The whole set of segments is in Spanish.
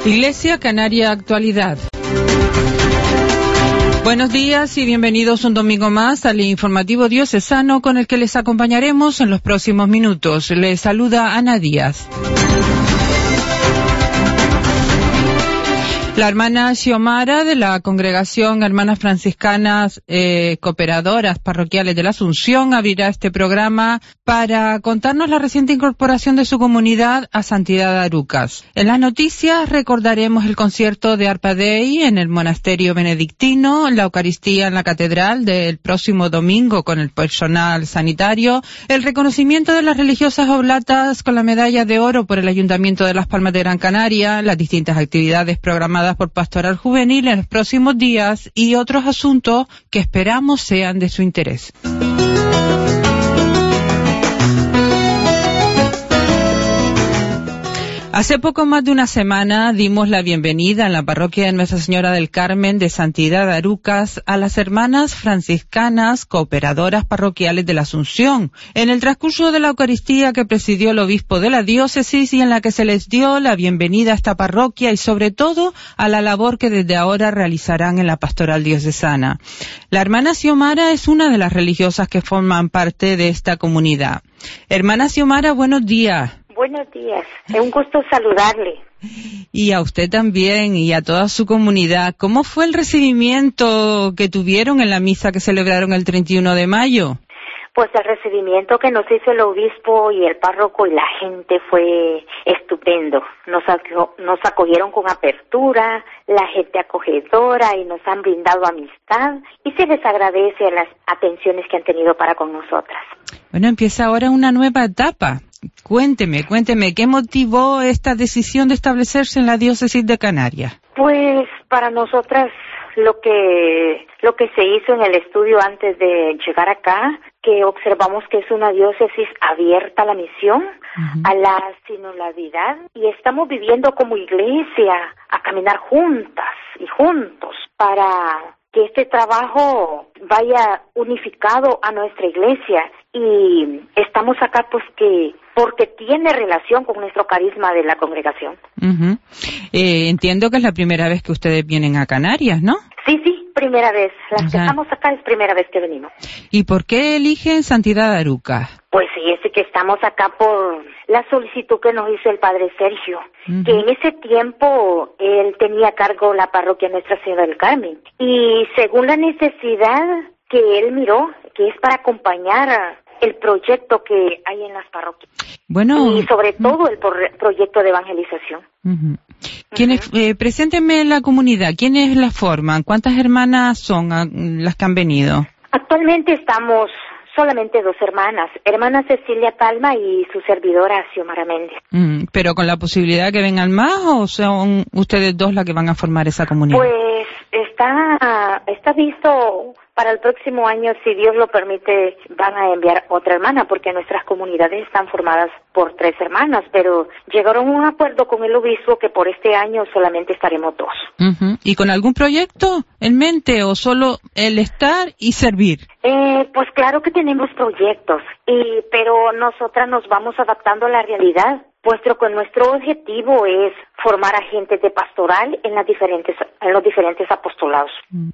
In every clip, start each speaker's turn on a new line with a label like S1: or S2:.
S1: Iglesia Canaria Actualidad. Buenos días y bienvenidos un domingo más al informativo diocesano con el que les acompañaremos en los próximos minutos. Les saluda Ana Díaz. La hermana Xiomara de la Congregación Hermanas Franciscanas Cooperadoras Parroquiales de la Asunción abrirá este programa para contarnos la reciente incorporación de su comunidad a Santidad de Arucas. En las noticias recordaremos el concierto de Arpa Dei en el monasterio benedictino, la Eucaristía en la Catedral del próximo domingo con el personal sanitario, el reconocimiento de las religiosas oblatas con la medalla de oro por el Ayuntamiento de Las Palmas de Gran Canaria, las distintas actividades programadas por Pastoral Juvenil en los próximos días y otros asuntos que esperamos sean de su interés. Hace poco más de una semana dimos la bienvenida en la parroquia de Nuestra Señora del Carmen de Santidad de Arucas a las hermanas franciscanas cooperadoras parroquiales de la Asunción, en el transcurso de la Eucaristía que presidió el obispo de la diócesis y en la que se les dio la bienvenida a esta parroquia y sobre todo a la labor que desde ahora realizarán en la pastoral diocesana. La hermana Xiomara es una de las religiosas que forman parte de esta comunidad. Hermana Xiomara, buenos días.
S2: Buenos días, es un gusto saludarle.
S1: Y a usted también y a toda su comunidad. ¿Cómo fue el recibimiento que tuvieron en la misa que celebraron el 31 de mayo?
S2: Pues el recibimiento que nos hizo el obispo y el párroco y la gente fue estupendo. Nos acogieron con apertura, la gente acogedora y nos han brindado amistad y se les agradece las atenciones que han tenido para con nosotras.
S1: Bueno, empieza ahora una nueva etapa. Cuénteme, ¿qué motivó esta decisión de establecerse en la diócesis de Canarias?
S2: Pues para nosotras lo que se hizo en el estudio antes de llegar acá, que observamos que es una diócesis abierta a la misión, a la sinodalidad, y estamos viviendo como iglesia a caminar juntas y juntos para que este trabajo vaya unificado a nuestra iglesia, y estamos acá pues porque tiene relación con nuestro carisma de la congregación.
S1: Entiendo que es la primera vez que ustedes vienen a Canarias, ¿no? Sí,
S2: primera vez. Las que estamos acá es primera vez que venimos.
S1: ¿Y por qué eligen Santidad de Arucas?
S2: Pues sí, es que estamos acá por la solicitud que nos hizo el padre Sergio, que en ese tiempo él tenía a cargo la parroquia Nuestra Señora del Carmen. Y según la necesidad que él miró, que es para acompañar el proyecto que hay en las parroquias.
S1: Bueno,
S2: y sobre todo el proyecto de evangelización.
S1: Preséntenme la comunidad, ¿quiénes la forman? ¿Cuántas hermanas son las que han venido?
S2: Actualmente estamos solamente 2 hermanas, hermana Cecilia Palma y su servidora Xiomara Méndez.
S1: ¿Pero con la posibilidad que vengan más o son ustedes 2 las que van a formar esa comunidad?
S2: Pues está visto para el próximo año, si Dios lo permite, van a enviar otra hermana, porque nuestras comunidades están formadas por 3 hermanas, pero llegaron a un acuerdo con el obispo que por este año solamente estaremos 2.
S1: ¿Y con algún proyecto en mente o solo el estar y servir?
S2: Pues claro que tenemos proyectos, pero nosotras nos vamos adaptando a la realidad, puesto que nuestro objetivo es formar agentes de pastoral en los diferentes apostolados.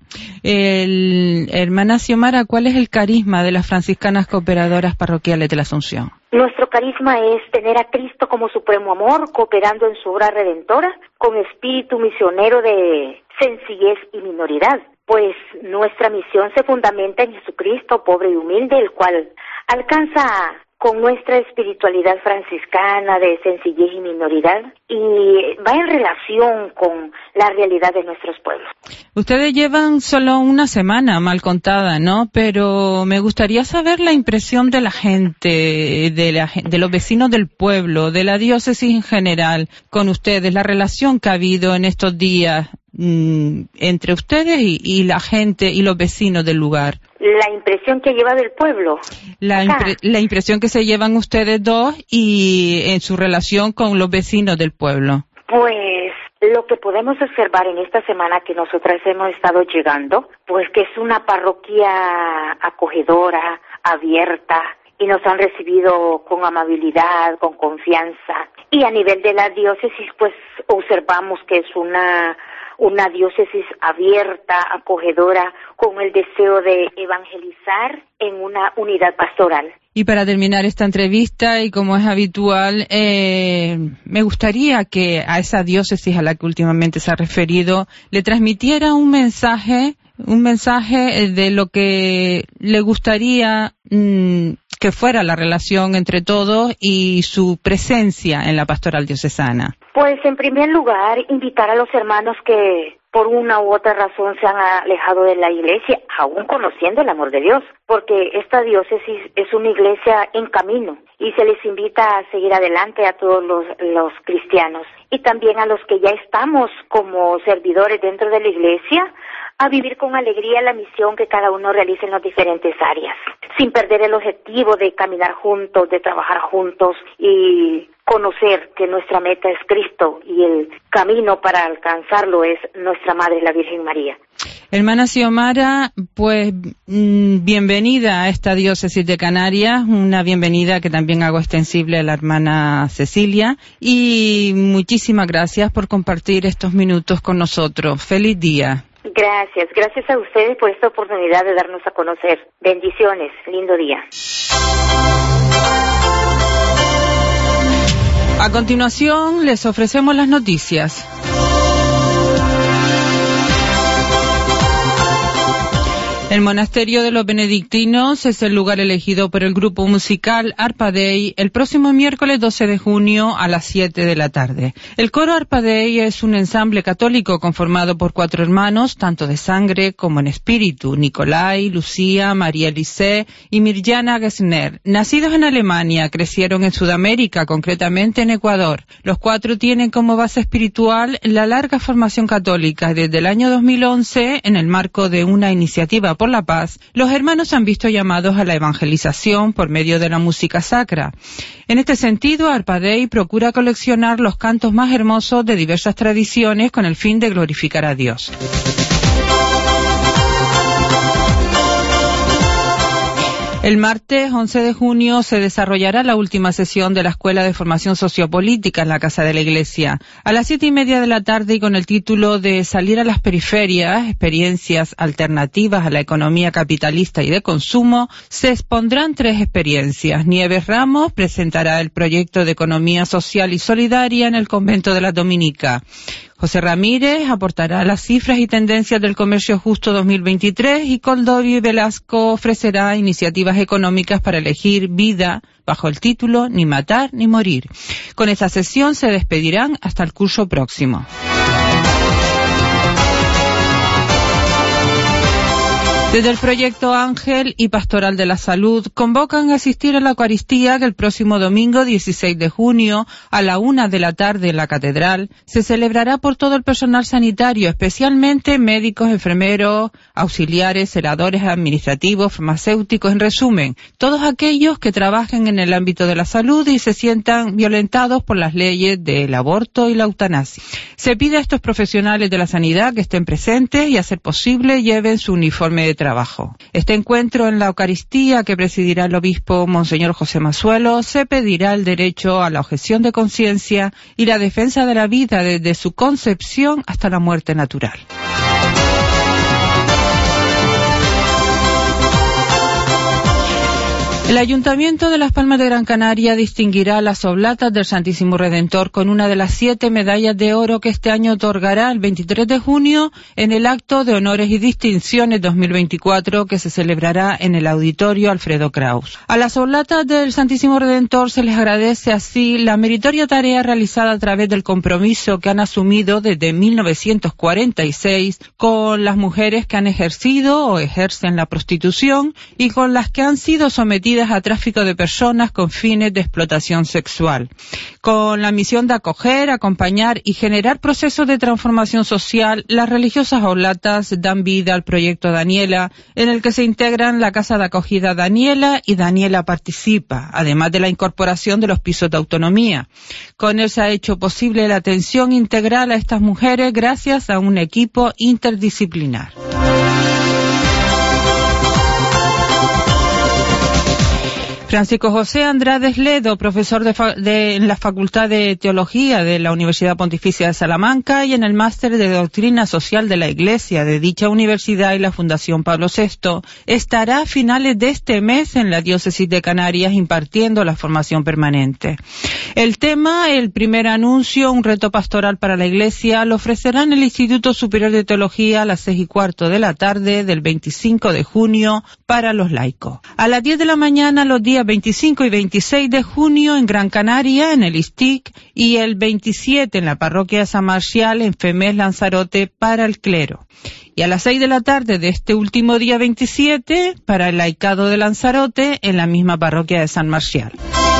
S1: Hermana Xiomara, ¿cuál es el carisma de las franciscanas cooperadoras parroquiales de la Asunción?
S2: Nuestro carisma es tener a Cristo como supremo amor, cooperando en su obra redentora, con espíritu misionero de sencillez y minoridad. Pues nuestra misión se fundamenta en Jesucristo, pobre y humilde, el cual alcanza con nuestra espiritualidad franciscana de sencillez y minoridad, y va en relación con la realidad de nuestros pueblos.
S1: Ustedes llevan solo una semana, mal contada, ¿no? Pero me gustaría saber la impresión de la gente, de los vecinos del pueblo, de la diócesis en general, con ustedes, la relación que ha habido en estos días entre ustedes y la gente y los vecinos del lugar.
S2: La impresión que lleva del pueblo.
S1: La impresión que se llevan ustedes 2 y en su relación con los vecinos del pueblo.
S2: Pues lo que podemos observar en esta semana que nosotras hemos estado llegando, pues que es una parroquia acogedora, abierta, y nos han recibido con amabilidad, con confianza. Y a nivel de la diócesis, pues observamos que es una diócesis abierta, acogedora, con el deseo de evangelizar en una unidad pastoral.
S1: Y para terminar esta entrevista, y como es habitual, me gustaría que a esa diócesis a la que últimamente se ha referido le transmitiera un mensaje de lo que le gustaría que fuera la relación entre todos y su presencia en la pastoral diocesana.
S2: Pues en primer lugar, invitar a los hermanos que por una u otra razón se han alejado de la iglesia, aún conociendo el amor de Dios, porque esta diócesis es una iglesia en camino y se les invita a seguir adelante a todos los cristianos y también a los que ya estamos como servidores dentro de la iglesia, a vivir con alegría la misión que cada uno realiza en las diferentes áreas, sin perder el objetivo de caminar juntos, de trabajar juntos y conocer que nuestra meta es Cristo y el camino para alcanzarlo es nuestra Madre, la Virgen María.
S1: Hermana Xiomara, pues bienvenida a esta diócesis de Canarias, una bienvenida que también hago extensible a la hermana Cecilia, y muchísimas gracias por compartir estos minutos con nosotros. ¡Feliz día!
S2: Gracias a ustedes por esta oportunidad de darnos a conocer. Bendiciones, lindo día.
S1: A continuación les ofrecemos las noticias. El monasterio de los benedictinos es el lugar elegido por el grupo musical Harpa Dei el próximo miércoles 12 de junio a las 7 de la tarde. El coro Harpa Dei es un ensamble católico conformado por 4 hermanos, tanto de sangre como en espíritu: Nicolai, Lucía, María Elise y Mirjana Gessner. Nacidos en Alemania, crecieron en Sudamérica, concretamente en Ecuador. Los 4 tienen como base espiritual la larga formación católica. Desde el año 2011, en el marco de una iniciativa por la paz, los hermanos han visto llamados a la evangelización por medio de la música sacra. En este sentido, Harpa Dei procura coleccionar los cantos más hermosos de diversas tradiciones con el fin de glorificar a Dios. El martes 11 de junio se desarrollará la última sesión de la Escuela de Formación Sociopolítica en la Casa de la Iglesia. A las 7:30 de la tarde, y con el título de Salir a las periferias, experiencias alternativas a la economía capitalista y de consumo, se expondrán 3 experiencias. Nieves Ramos presentará el proyecto de economía social y solidaria en el convento de la Dominica. José Ramírez aportará las cifras y tendencias del comercio justo 2023 y Coldovi Velasco ofrecerá iniciativas económicas para elegir vida bajo el título Ni matar ni morir. Con esta sesión se despedirán hasta el curso próximo. Desde el proyecto Ángel y Pastoral de la Salud convocan a asistir a la Eucaristía que el próximo domingo 16 de junio a la 1 de la tarde en la Catedral se celebrará por todo el personal sanitario, especialmente médicos, enfermeros, auxiliares, celadores administrativos, farmacéuticos, en resumen, todos aquellos que trabajen en el ámbito de la salud y se sientan violentados por las leyes del aborto y la eutanasia. Se pide a estos profesionales de la sanidad que estén presentes y, a ser posible, lleven su uniforme de trabajo. Este encuentro en la Eucaristía, que presidirá el obispo Monseñor José Mazuelo, se pedirá el derecho a la objeción de conciencia y la defensa de la vida desde su concepción hasta la muerte natural. El Ayuntamiento de Las Palmas de Gran Canaria distinguirá las oblatas del Santísimo Redentor con una de las 7 medallas de oro que este año otorgará el 23 de junio en el acto de honores y distinciones 2024 que se celebrará en el auditorio Alfredo Kraus. A las oblatas del Santísimo Redentor se les agradece así la meritoria tarea realizada a través del compromiso que han asumido desde 1946 con las mujeres que han ejercido o ejercen la prostitución y con las que han sido sometidas a tráfico de personas con fines de explotación sexual, con la misión de acoger, acompañar y generar procesos de transformación social. Las religiosas oblatas dan vida al proyecto Daniela, en el que se integran la Casa de Acogida Daniela y Daniela Participa, además de la incorporación de los pisos de autonomía. Con él se ha hecho posible la atención integral a estas mujeres gracias a un equipo interdisciplinar. Francisco José Andrade Ledo, profesor en la Facultad de Teología de la Universidad Pontificia de Salamanca y en el Máster de Doctrina Social de la Iglesia de dicha universidad y la Fundación Pablo VI, estará a finales de este mes en la Diócesis de Canarias impartiendo la formación permanente. El tema, el primer anuncio, un reto pastoral para la Iglesia, lo ofrecerá en el Instituto Superior de Teología a las 6:15 de la tarde del 25 de junio para los laicos. A las 10 de la mañana los días 25 y 26 de junio en Gran Canaria, en el ISTIC, y el 27 en la parroquia de San Marcial, en Femés Lanzarote, para el clero. Y a las 6 de la tarde de este último día 27, para el laicado de Lanzarote, en la misma parroquia de San Marcial.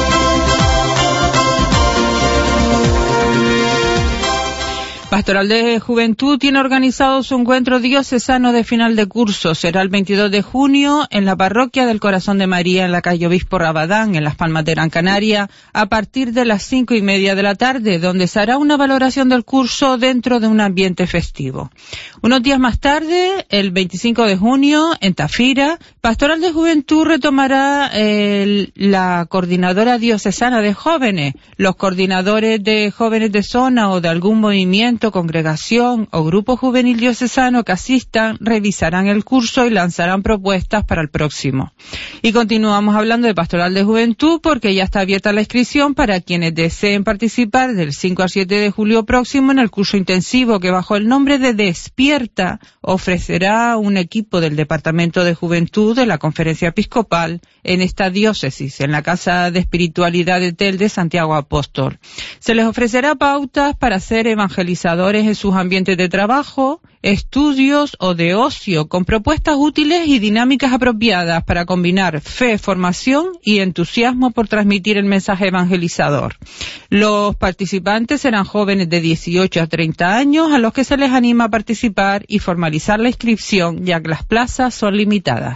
S1: Pastoral de Juventud tiene organizado su encuentro diocesano de final de curso. Será el 22 de junio en la parroquia del Corazón de María, en la calle Obispo Rabadán, en Las Palmas de Gran Canaria, a partir de las 5:30 de la tarde, donde se hará una valoración del curso dentro de un ambiente festivo. Unos días más tarde, el 25 de junio, en Tafira, Pastoral de Juventud retomará la coordinadora diocesana de jóvenes. Los coordinadores de jóvenes de zona o de algún movimiento, congregación o grupo juvenil diocesano que asistan revisarán el curso y lanzarán propuestas para el próximo. Y continuamos hablando de Pastoral de Juventud porque ya está abierta la inscripción para quienes deseen participar del 5 al 7 de julio próximo en el curso intensivo que bajo el nombre de Despierta ofrecerá un equipo del Departamento de Juventud de la Conferencia Episcopal en esta diócesis, en la Casa de Espiritualidad de Telde, Santiago Apóstol. Se les ofrecerá pautas para ser evangelizadores en sus ambientes de trabajo, estudios o de ocio, con propuestas útiles y dinámicas apropiadas para combinar fe, formación y entusiasmo por transmitir el mensaje evangelizador. Los participantes serán jóvenes de 18 a 30 años a los que se les anima a participar y formalizar la inscripción, ya que las plazas son limitadas.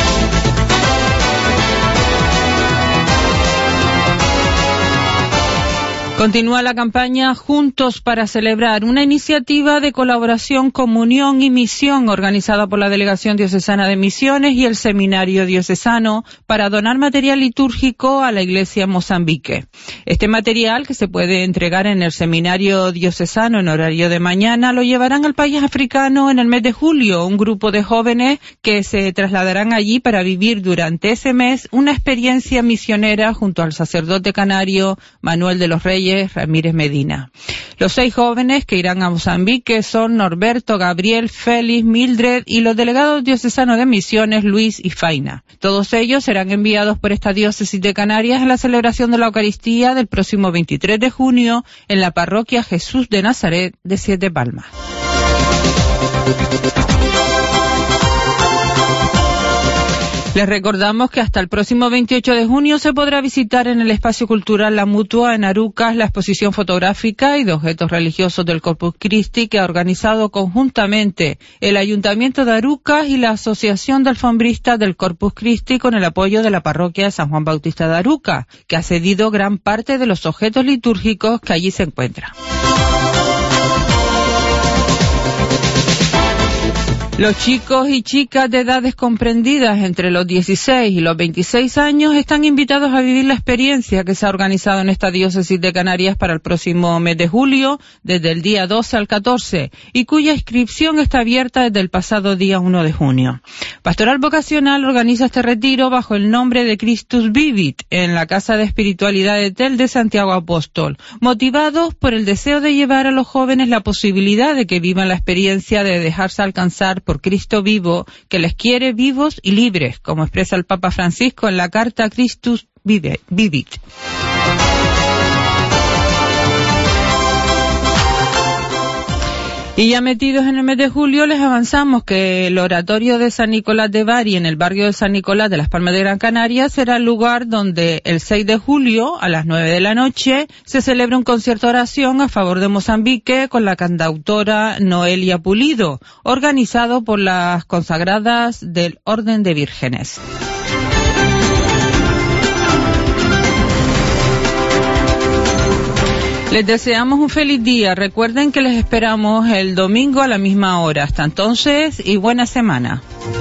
S1: Continúa la campaña Juntos para Celebrar, una iniciativa de colaboración, comunión y misión organizada por la Delegación Diocesana de Misiones y el Seminario Diocesano para donar material litúrgico a la Iglesia Mozambique. Este material, que se puede entregar en el Seminario Diocesano en horario de mañana, lo llevarán al país africano en el mes de julio, un grupo de jóvenes que se trasladarán allí para vivir durante ese mes una experiencia misionera junto al sacerdote canario Manuel de los Reyes Ramírez Medina. Los 6 jóvenes que irán a Mozambique son Norberto, Gabriel, Félix, Mildred y los delegados diocesanos de Misiones, Luis y Faina. Todos ellos serán enviados por esta diócesis de Canarias a la celebración de la Eucaristía del próximo 23 de junio en la parroquia Jesús de Nazaret de Siete Palmas. Les recordamos que hasta el próximo 28 de junio se podrá visitar en el Espacio Cultural La Mutua en Arucas la exposición fotográfica y de objetos religiosos del Corpus Christi que ha organizado conjuntamente el Ayuntamiento de Arucas y la Asociación de Alfombristas del Corpus Christi con el apoyo de la parroquia de San Juan Bautista de Arucas, que ha cedido gran parte de los objetos litúrgicos que allí se encuentran. Los chicos y chicas de edades comprendidas entre los 16 y los 26 años están invitados a vivir la experiencia que se ha organizado en esta diócesis de Canarias para el próximo mes de julio, desde el día 12 al 14, y cuya inscripción está abierta desde el pasado día 1 de junio. Pastoral Vocacional organiza este retiro bajo el nombre de Christus Vivit en la Casa de Espiritualidad de Telde, Santiago Apóstol, motivados por el deseo de llevar a los jóvenes la posibilidad de que vivan la experiencia de dejarse alcanzar por Cristo vivo, que les quiere vivos y libres, como expresa el Papa Francisco en la carta Christus Vivit. Y ya metidos en el mes de julio, les avanzamos que el oratorio de San Nicolás de Bari, en el barrio de San Nicolás de Las Palmas de Gran Canaria, será el lugar donde el 6 de julio, a las 9 de la noche, se celebra un concierto de oración a favor de Mozambique con la cantautora Noelia Pulido, organizado por las consagradas del Orden de Vírgenes. Les deseamos un feliz día. Recuerden que les esperamos el domingo a la misma hora. Hasta entonces y buena semana.